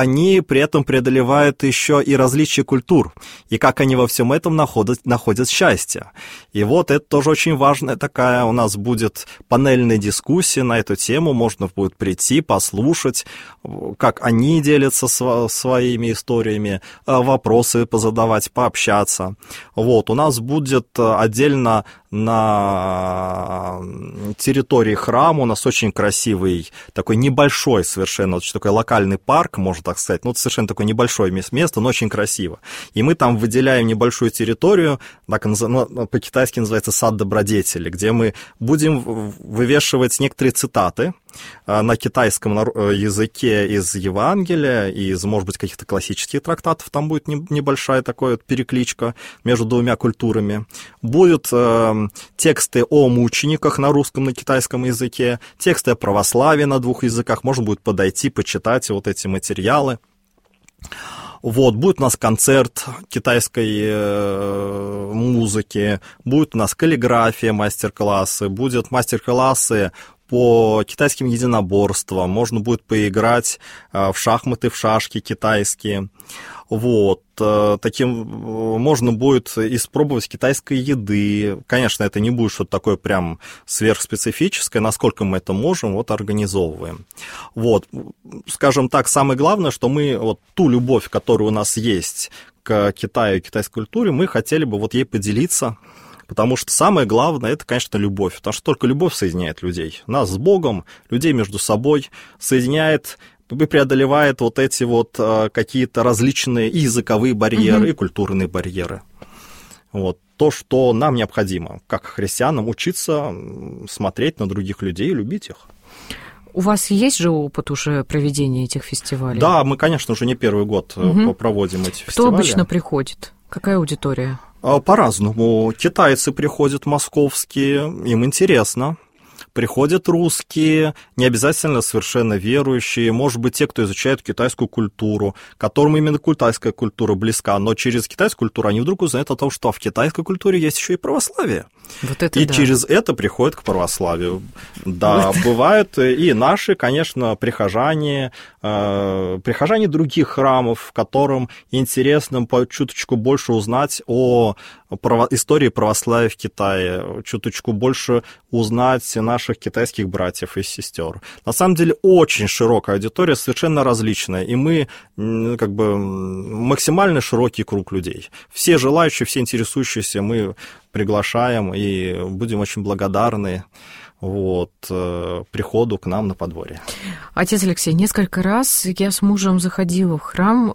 они при этом преодолевают еще и различия культур, и как они во всем этом находят, находят счастье. И вот это тоже очень важная такая, у нас будет панельная дискуссия на эту тему, можно будет прийти, послушать, как они делятся своими историями, вопросы позадавать, пообщаться. Вот, у нас будет отдельно на территории храма, у нас очень красивый, такой небольшой совершенно, вот такой локальный парк, можно так сказать, ну, это совершенно такое небольшое место, но очень красиво. И мы там выделяем небольшую территорию, так, ну, по-китайски называется сад добродетели, где мы будем вывешивать некоторые цитаты на китайском языке из Евангелия, из, может быть, каких-то классических трактатов, там будет небольшая такая перекличка между двумя культурами. Будут э, тексты о мучениках на русском, на китайском языке, тексты о православии на двух языках, можно будет подойти, почитать вот эти материалы. Вот, будет у нас концерт китайской э, музыки, будет у нас каллиграфия, мастер-классы, будут мастер-классы по китайским единоборствам, можно будет поиграть в шахматы, в шашки китайские. Вот, таким можно будет испробовать китайской еды. Конечно, это не будет что-то такое прям сверхспецифическое, насколько мы это можем, вот организовываем. Вот, скажем так, самое главное, что мы вот ту любовь, которая у нас есть к Китаю и китайской культуре, мы хотели бы вот ей поделиться. Потому что самое главное, это, конечно, любовь. Потому что только любовь соединяет людей. Нас с Богом, людей между собой соединяет, преодолевает вот эти вот какие-то различные и языковые барьеры, mm-hmm. и культурные барьеры. Вот. То, что нам необходимо, как христианам, учиться смотреть на других людей и любить их. У вас есть же опыт уже проведения этих фестивалей? Да, мы, конечно, уже не первый год mm-hmm. проводим эти Кто фестивали. Кто обычно приходит? Какая аудитория? По-разному. Китайцы приходят московские, им интересно. Приходят русские, не обязательно совершенно верующие, может быть, те, кто изучает китайскую культуру, которым именно китайская культура близка, но через китайскую культуру они вдруг узнают о том, что в китайской культуре есть еще и православие. Вот это и да. через это приходят к православию. Да, вот. Бывают и наши, конечно, прихожане, э, прихожане других храмов, которым интересно по чуточку больше узнать о право, истории православия в Китае, чуточку больше узнать наших китайских братьев и сестер. На самом деле очень широкая аудитория, совершенно различная, и мы как бы максимально широкий круг людей. Все желающие, все интересующиеся мы приглашаем и будем очень благодарны вот, приходу к нам на подворье. Отец Алексей, несколько раз я с мужем заходила в храм,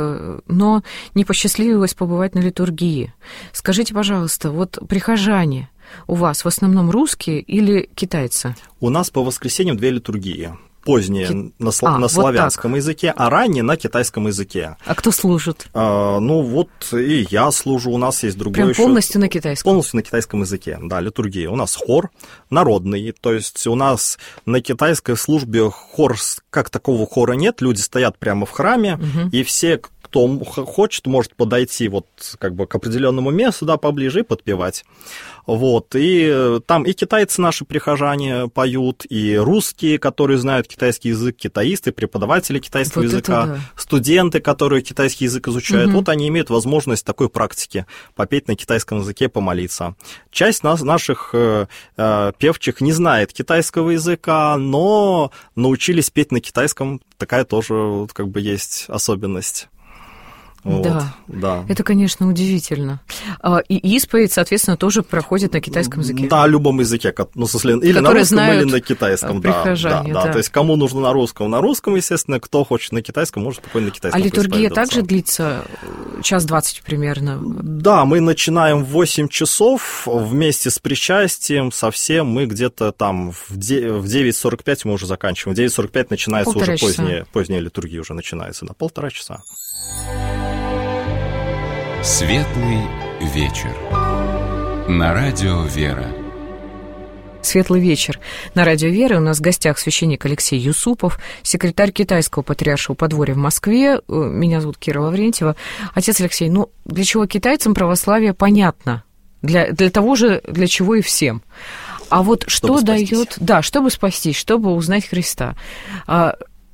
но не посчастливилось побывать на литургии. Скажите, пожалуйста, вот прихожане у вас в основном русские или китайцы? У нас по воскресеньям две литургии. Поздние Ки... на, сл... а, на славянском вот языке, а ранние на китайском языке. А кто служит? А, ну, вот и я служу, у нас есть другой Прям еще... полностью на китайском? Полностью на китайском языке, да, литургия. У нас хор народный, то есть у нас на китайской службе хор, как такого хора нет, люди стоят прямо в храме, угу. и все, кто хочет, может подойти вот как бы к определенному месту, да, поближе и подпевать. Вот, и там и китайцы наши прихожане поют, и русские, которые знают китайский язык, китаисты, преподаватели китайского вот языка, да. студенты, которые китайский язык изучают, угу. вот они имеют возможность такой практики попеть на китайском языке, помолиться. Часть нас, наших э, э, певчих не знает китайского языка, но научились петь на китайском, такая тоже вот, как бы есть особенность. Вот, да. да, это, конечно, удивительно. И исповедь, соответственно, тоже проходит на китайском языке. Да, на любом языке, ну, или на русском, или на китайском. Да, да, да. Да. То есть, кому нужно на русском, на русском, естественно, кто хочет на китайском, может спокойно на китайском. А литургия также длится час двадцать примерно? Да, мы начинаем в восемь часов, вместе с причастием, совсем мы где-то там в девять сорок пять мы уже заканчиваем. В девять сорок пять начинается полтора уже поздняя, поздняя литургия, уже начинается, на полтора часа. Светлый вечер. На радио «Вера». Светлый вечер. На радио «Вера» у нас в гостях священник Алексей Юсупов, секретарь китайского патриаршего подворья в Москве. Меня зовут Кира Лаврентьева. Отец Алексей, ну, для чего китайцам православие понятно? Для, для того же, для чего и всем. А вот что дает... Да, чтобы спастись, чтобы узнать Христа.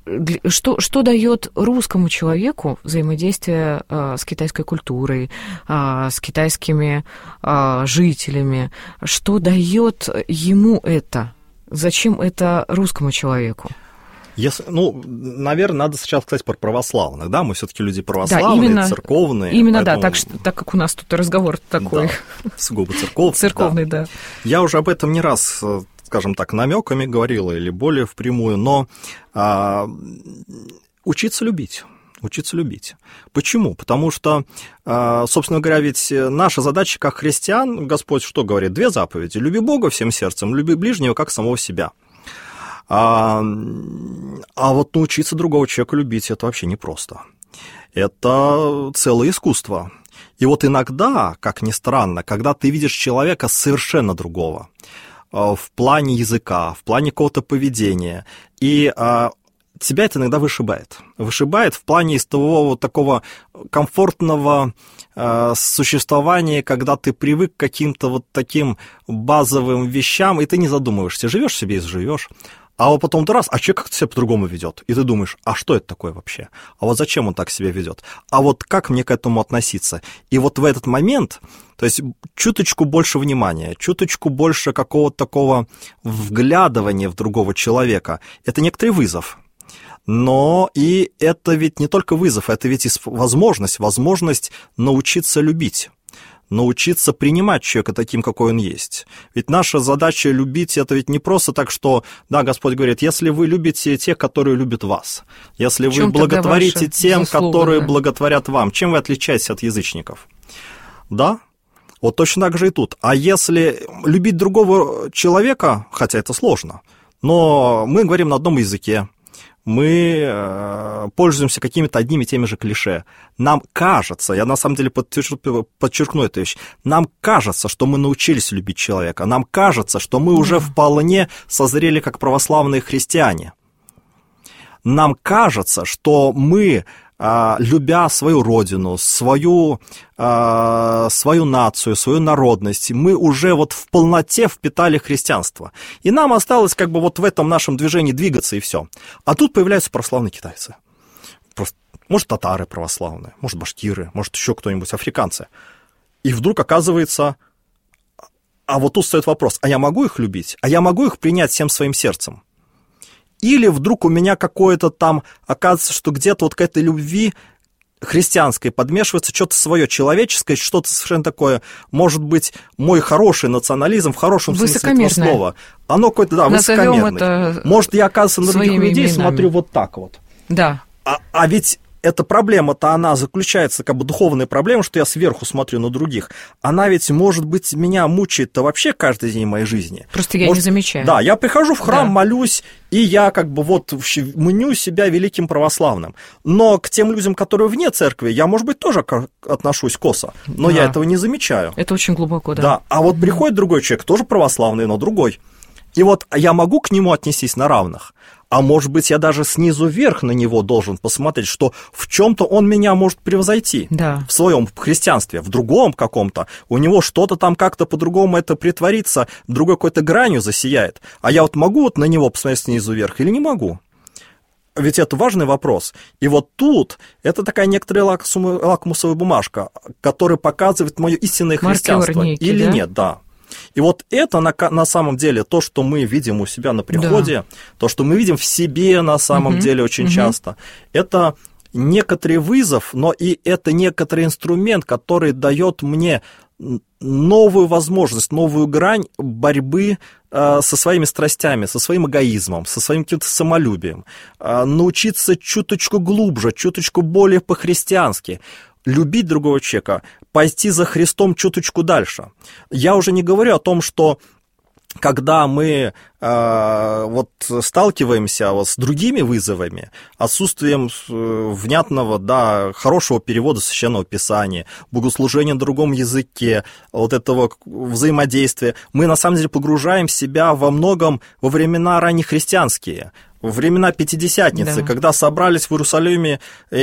что, что дает русскому человеку взаимодействие а, с китайской культурой, а, с китайскими а, жителями? Что дает ему это? Зачем это русскому человеку? Если, ну, наверное, надо сначала сказать про православных, да, мы все-таки люди православные, да, именно, церковные. Именно, поэтому... да, так, что, так как у нас тут разговор такой. Да, сугубо церковный. Церковный, да. да. Я уже об этом не раз, скажем так, намеками говорил или более впрямую, но а, учиться любить. Учиться любить. Почему? Потому что, собственно говоря, ведь наша задача как христиан, Господь что говорит? Две заповеди. Люби Бога всем сердцем, люби ближнего как самого себя. А, а вот научиться другого человека любить – это вообще непросто. Это целое искусство. И вот иногда, как ни странно, когда ты видишь человека совершенно другого, в плане языка, в плане какого-то поведения, и тебя это иногда вышибает. Вышибает в плане из того вот такого комфортного э, существования, когда ты привык к каким-то вот таким базовым вещам, и ты не задумываешься, живешь себе и живешь. А вот потом ты раз, а человек как-то себя по-другому ведет. И ты думаешь, а что это такое вообще? А вот зачем он так себя ведет? А вот как мне к этому относиться? И вот в этот момент, то есть чуточку больше внимания, чуточку больше какого-то такого вглядывания в другого человека, это некоторый вызов. Но и это ведь не только вызов, это ведь и возможность, возможность научиться любить. Научиться принимать человека таким, какой он есть. Ведь наша задача любить, это ведь не просто так, что, да, Господь говорит, если вы любите тех, которые любят вас, если вы благотворите тем, заслуга, которые да? благотворят вам, чем вы отличаетесь от язычников? Да? Вот точно так же и тут. А если любить другого человека, хотя это сложно, но мы говорим на одном языке, мы пользуемся какими-то одними и теми же клише. Нам кажется, я на самом деле подчеркну эту вещь, нам кажется, что мы научились любить человека, нам кажется, что мы уже вполне созрели как православные христиане. Нам кажется, что мы, любя свою родину, свою, свою нацию, свою народность, мы уже вот в полноте впитали христианство. И нам осталось как бы вот в этом нашем движении двигаться и все. А тут появляются православные китайцы. Просто, может, татары православные, может, башкиры, может, еще кто-нибудь, африканцы. И вдруг оказывается, а вот тут стоит вопрос, а я могу их любить? А я могу их принять всем своим сердцем? Или вдруг у меня какое-то там, оказывается, что где-то вот к этой любви христианской подмешивается что-то свое человеческое, что-то совершенно такое, может быть, мой хороший национализм в хорошем смысле этого слова. Оно какое-то, да, высокомерное. Может, я, оказывается, на других людей именами. Смотрю вот так вот. Да. А, а ведь эта проблема-то, она заключается, как бы духовная проблема, что я сверху смотрю на других. Она ведь, может быть, меня мучает-то вообще каждый день моей жизни. Просто я может, не замечаю. Да, я прихожу в храм, да. молюсь, и я как бы вот мню себя великим православным. Но к тем людям, которые вне церкви, я, может быть, тоже отношусь косо, но да. я этого не замечаю. Это очень глубоко, да. Да, а вот приходит другой человек, тоже православный, но другой. И вот я могу к нему отнестись на равных. А может быть, я даже снизу вверх на него должен посмотреть, что в чем-то он меня может превзойти. Да. В своем христианстве, в другом каком-то. У него что-то там как-то по-другому это притворится, другой какой-то гранью засияет. А я вот могу вот на него посмотреть снизу вверх или не могу? Ведь это важный вопрос. И вот тут это такая некоторая лакмусовая бумажка, которая показывает мое истинное христианство. Некий, или да? нет, да. И вот это на, на самом деле то, что мы видим у себя на приходе, да. то, что мы видим в себе на самом угу, деле очень угу. часто, это некоторый вызов, но и это некоторый инструмент, который дает мне новую возможность, новую грань борьбы э, со своими страстями, со своим эгоизмом, со своим каким-то самолюбием, э, научиться чуточку глубже, чуточку более по-христиански, любить другого человека, пойти за Христом чуточку дальше. Я уже не говорю о том, что когда мы э, вот сталкиваемся вот с другими вызовами, отсутствием внятного, да, хорошего перевода Священного Писания, богослужения на другом языке, вот этого взаимодействия, мы на самом деле погружаем себя во многом во времена раннехристианские, во времена Пятидесятницы, да. когда собрались в Иерусалиме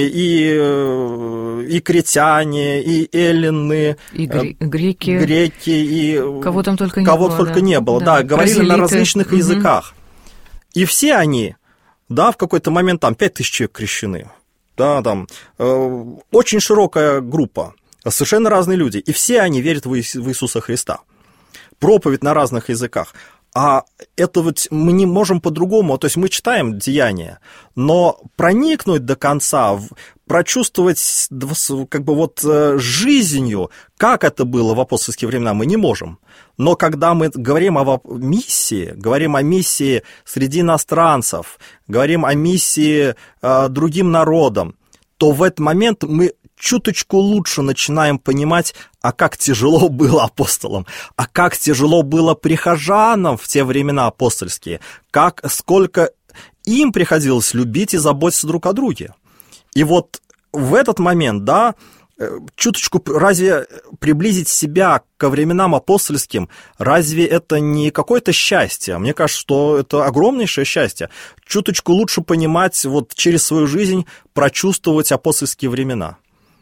и, и критяне, и эллины, и гре- греки, греки, и кого там только не кого было. только Да. не было, да, да говорили Бразилиты. На различных угу. языках. И все они да, в какой-то момент там пять тысяч человек крещены, да, там э, очень широкая группа, совершенно разные люди, и все они верят в Иисуса Христа. Проповедь на разных языках. А это вот мы не можем по-другому, то есть мы читаем Деяния, но проникнуть до конца, прочувствовать как бы вот жизнью, как это было в апостольские времена, мы не можем. Но когда мы говорим о миссии, говорим о миссии среди иностранцев, говорим о миссии э, другим народам, то в этот момент мы чуточку лучше начинаем понимать, а как тяжело было апостолам, а как тяжело было прихожанам в те времена апостольские, как, сколько им приходилось любить и заботиться друг о друге. И вот в этот момент, да, чуточку разве приблизить себя ко временам апостольским, разве это не какое-то счастье? Мне кажется, что это огромнейшее счастье. Чуточку лучше понимать, вот через свою жизнь прочувствовать апостольские времена.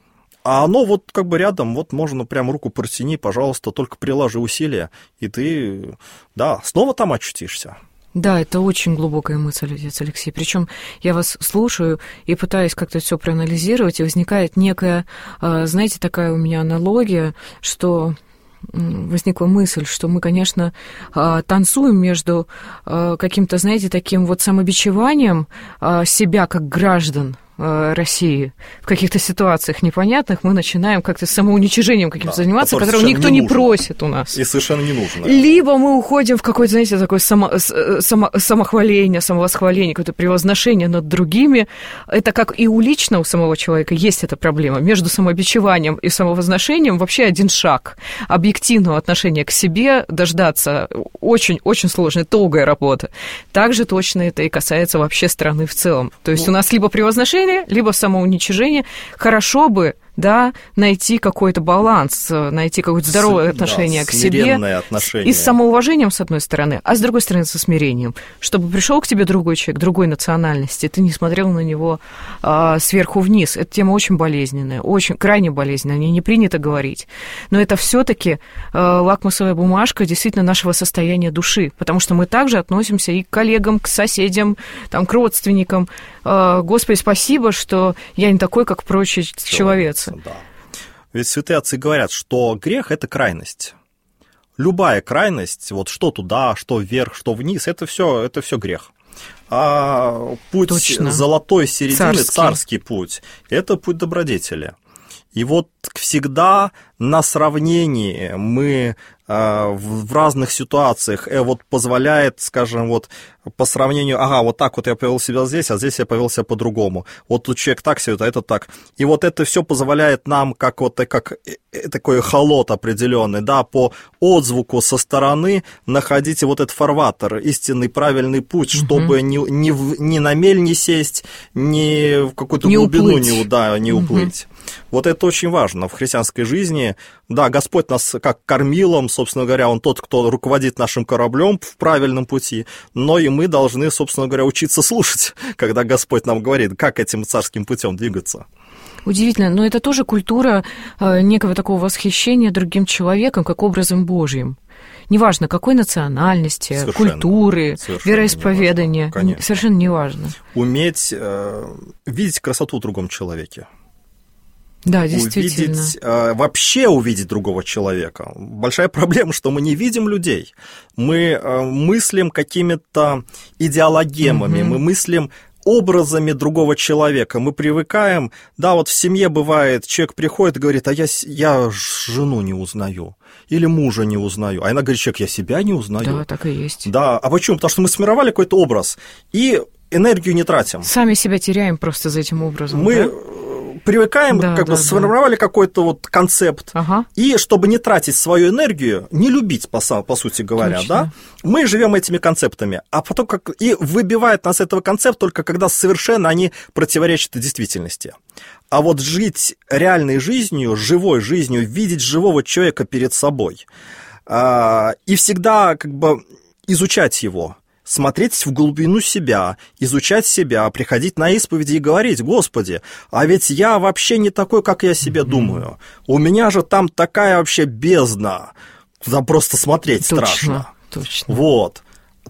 А оно вот как бы рядом, вот можно прям руку протяни, пожалуйста, только приложи усилия, и ты, да, снова там очутишься. Да, это очень глубокая мысль, отец Алексей. Причем я вас слушаю и пытаюсь как-то все проанализировать, и возникает некая, знаете, такая у меня аналогия, что возникла мысль, что мы, конечно, танцуем между каким-то, знаете, таким вот самобичеванием себя как граждан России в каких-то ситуациях непонятных, мы начинаем как-то самоуничижением каким-то да, заниматься, которого никто не, не просит у нас. И совершенно не нужно. Либо мы уходим в какое-то, знаете, такое само, само, самохваление, самовосхваление, какое-то превозношение над другими. Это как и у лично у самого человека есть эта проблема. Между самобичеванием и самовозношением вообще один шаг. Объективного отношения к себе дождаться очень-очень сложная, долгая работа. Также точно это и касается вообще страны в целом. То есть ну, у нас либо превозношение, либо самоуничижение. Хорошо бы, да, найти какой-то баланс, найти какое-то здоровое с, отношение да, к себе. Отношение. И с самоуважением, с одной стороны, а с другой стороны, со смирением. Чтобы пришел к тебе другой человек, другой национальности, ты не смотрел на него а, сверху вниз. Эта тема очень болезненная, очень, крайне болезненная, о ней не принято говорить. Но это все-таки а, лакмусовая бумажка действительно нашего состояния души, потому что мы также относимся и к коллегам, к соседям, там, к родственникам. А, Господи, спасибо, что я не такой, как прочие человецы. Да. Ведь святые отцы говорят, что грех – это крайность. Любая крайность, вот что туда, что вверх, что вниз, это все, это все грех. А путь Точно. Золотой середины, царский. царский путь, это путь добродетели. И вот всегда на сравнении мы в разных ситуациях вот позволяет, скажем, вот по сравнению, ага, вот так вот я повел себя здесь, а здесь я повел себя по-другому. Вот тут человек так себя, а это так. И вот это все позволяет нам, как вот как такой холод определенный, да, по отзвуку со стороны находить вот этот фарватер, истинный правильный путь, угу. чтобы ни, ни, ни на мель не сесть, ни в какую-то не глубину уплыть. не, да, не угу. уплыть. Вот это очень важно в христианской жизни. Да, Господь нас как кормилом, собственно говоря, Он тот, кто руководит нашим кораблем в правильном пути, но и мы должны, собственно говоря, учиться слушать, когда Господь нам говорит, как этим царским путем двигаться. Удивительно, но это тоже культура некого такого восхищения другим человеком, как образом Божьим. Неважно, какой национальности, совершенно, культуры, совершенно вероисповедания, не важно, совершенно неважно. Уметь э, видеть красоту в другом человеке. Да, действительно. Увидеть, э, вообще увидеть другого человека. Большая проблема, что мы не видим людей. Мы э, мыслим какими-то идеологемами, угу. мы мыслим образами другого человека. Мы привыкаем, да, вот в семье бывает, человек приходит и говорит, а я, я жену не узнаю, или мужа не узнаю. А она говорит, человек, я себя не узнаю. Да, так и есть. Да, а почему? Потому что мы сформировали какой-то образ, и энергию не тратим. Сами себя теряем просто за этим образом. Мы... Да? привыкаем, да, как да, бы сформировали да. какой-то вот концепт, ага. и чтобы не тратить свою энергию, не любить, по, по сути говоря, Точно. да, мы живем этими концептами, а потом как и выбивает нас этого концепта только когда совершенно они противоречат действительности. А вот жить реальной жизнью, живой жизнью, видеть живого человека перед собой, и всегда как бы изучать его, смотреть в глубину себя, изучать себя, приходить на исповеди и говорить, Господи, а ведь я вообще не такой, как я себе mm-hmm. думаю. У меня же там такая вообще бездна. Там просто смотреть точно, страшно. Точно. Вот.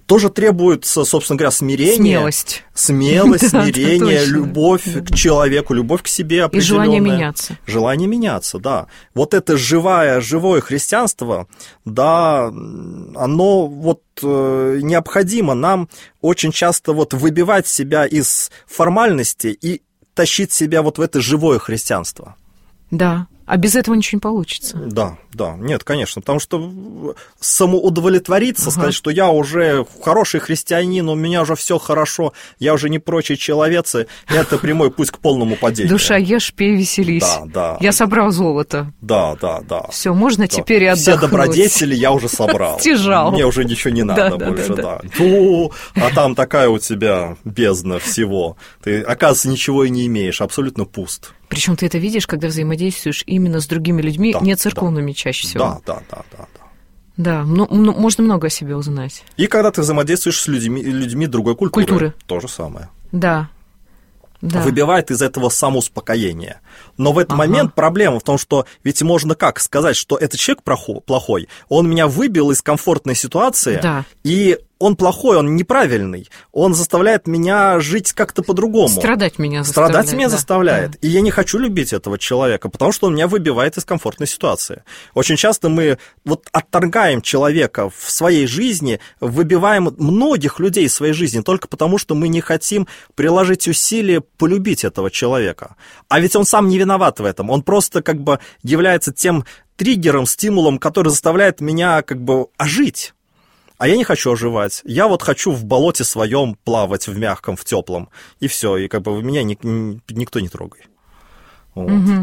тоже требуется, собственно говоря, смирение. Смелость. Смелость, смирение, любовь к человеку, любовь к себе определенная. И желание меняться. Желание меняться, да. Вот это живое, живое христианство, да, оно вот необходимо нам очень часто вот выбивать себя из формальности и тащить себя вот в это живое христианство. Да. А без этого ничего не получится. Да, да, нет, конечно, потому что самоудовлетвориться, ага. сказать, что я уже хороший христианин, у меня уже все хорошо, я уже не прочий человец, это прямой путь к полному падению. Душа, ешь, пей, веселись. Да, да. Я собрал золото. Да, да, да. Все, можно да. теперь и отдохнуть. Все добродетели я уже собрал. Стяжал. Мне уже ничего не надо да, больше, да. да, да. Ну, а там такая у тебя бездна всего. Ты, оказывается, ничего и не имеешь, абсолютно пуст. Причем ты это видишь, когда взаимодействуешь именно с другими людьми, да, не церковными да, чаще всего. Да, да, да, да. Да, да ну, ну, можно много о себе узнать. И когда ты взаимодействуешь с людьми, людьми другой культуры, культуры, то же самое. Да. Да. Выбивает из этого самоуспокоение. Но в этот ага. момент проблема в том, что ведь можно как сказать, что этот человек плохой, он меня выбил из комфортной ситуации, да. и он плохой, он неправильный, он заставляет меня жить как-то по-другому. Страдать меня заставляет. Страдать меня да. заставляет. Да. И я не хочу любить этого человека, потому что он меня выбивает из комфортной ситуации. Очень часто мы вот отторгаем человека в своей жизни, выбиваем многих людей из своей жизни только потому, что мы не хотим приложить усилия полюбить этого человека. А ведь он сам не виноват в этом, он просто как бы является тем триггером, стимулом, который заставляет меня как бы ожить. А я не хочу оживать. Я вот хочу в болоте своем плавать, в мягком, в теплом. И все. И как бы меня ни, ни, никто не трогает. Вот. Угу.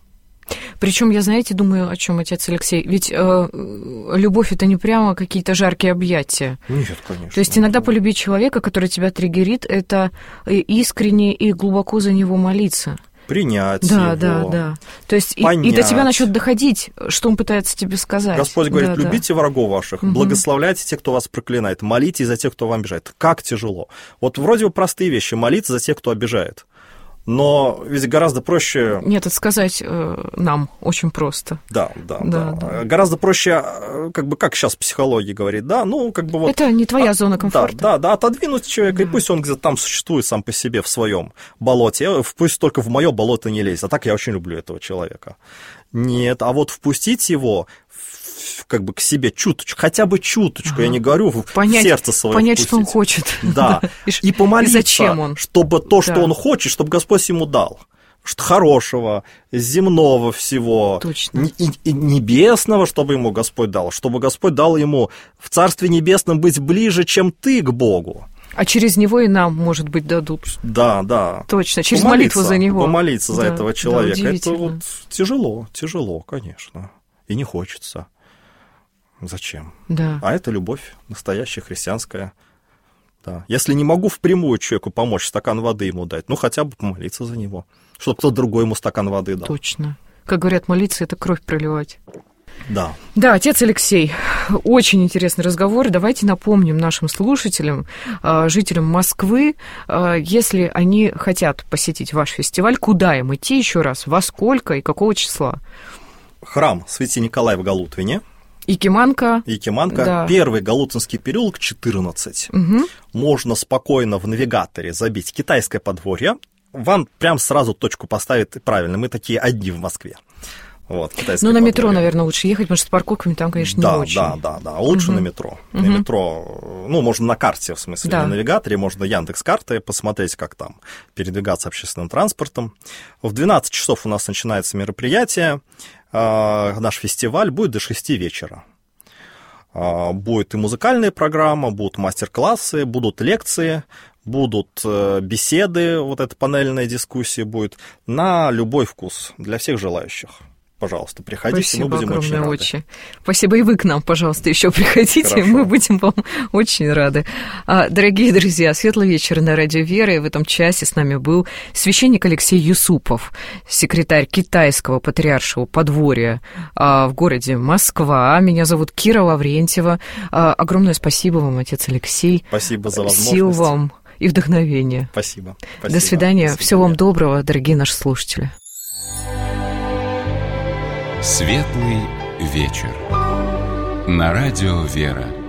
Причем я, знаете, думаю, о чем, отец Алексей? Ведь э, любовь это не прямо какие-то жаркие объятия. Нет, конечно. То есть иногда полюбить человека, который тебя триггерит, это искренне и глубоко за него молиться. Принять да, его. Да, да, То есть и, понять. И до тебя начнет доходить, что он пытается тебе сказать. Господь говорит, да, любите да. врагов ваших, угу. благословляйте тех, кто вас проклинает, молитесь за тех, кто вам обижает. Как тяжело. Вот вроде бы простые вещи, молиться за тех, кто обижает. Но ведь гораздо проще... Нет, это сказать э, нам очень просто. Да, да, да, да. да. Гораздо проще, как бы, как сейчас психология говорит, да, ну, как бы вот... Это не твоя а, зона комфорта. Да, да, да, отодвинуть человека, да. и пусть он где-то там существует сам по себе в своем болоте, пусть только в мое болото не лезет, а так я очень люблю этого человека. Нет, а вот впустить его... как бы к себе чуточку, хотя бы чуточку, ага. я не говорю в понять, сердце свое понять, впустить. что он хочет. Да, и помолиться, и зачем он? чтобы то, что да. он хочет, чтобы Господь ему дал. Что хорошего, земного всего, Точно. И, и небесного, чтобы ему Господь дал, чтобы Господь дал ему в Царстве Небесном быть ближе, чем ты к Богу. А через него и нам, может быть, дадут. Да, да. Точно, через помолиться, молитву за него. Помолиться за да, этого человека. Да, это вот тяжело, тяжело, конечно. И не хочется. Зачем? Да. А это любовь настоящая, христианская. Да. Если не могу впрямую человеку помочь, стакан воды ему дать, ну хотя бы помолиться за него, чтобы кто-то другой ему стакан воды дал. Точно. Как говорят, молиться — это кровь проливать. Да. Да, отец Алексей, очень интересный разговор. Давайте напомним нашим слушателям, жителям Москвы, если они хотят посетить ваш фестиваль, куда им идти еще раз, во сколько и какого числа? Храм Святый Николай в Галутвине. Якиманка. Якиманка. Да. Первый Галутинский переулок, четырнадцать. Угу. Можно спокойно в навигаторе забить «Китайское подворье». Вам прям сразу точку поставит правильно. Мы такие одни в Москве. Вот, ну, на метро, наверное, лучше ехать, потому что с парковками там, конечно, да, не очень. Да, да, да, лучше угу. на метро. Угу. На метро, ну, можно на карте, в смысле, да. на навигаторе, можно Яндекс.Карты посмотреть, как там передвигаться общественным транспортом. В двенадцать часов у нас начинается мероприятие. Наш фестиваль будет до шести вечера. Будет и музыкальная программа, будут мастер-классы, будут лекции, будут беседы, вот эта панельная дискуссия будет на любой вкус для всех желающих. Пожалуйста, приходите, Спасибо, мы будем очень рады. Очень. Спасибо, и вы к нам, пожалуйста, еще приходите, Хорошо. Мы будем вам очень рады. Дорогие друзья, светлый вечер на Радио Вера, и в этом часе с нами был священник Алексей Юсупов, секретарь Китайского патриаршего подворья в городе Москва. Меня зовут Кира Лаврентьева. Огромное спасибо вам, отец Алексей. Спасибо за возможность. Сил вам и вдохновения. Спасибо. Спасибо. До свидания. До свидания. Всего вам доброго, дорогие наши слушатели. Светлый вечер. На Радио Вера.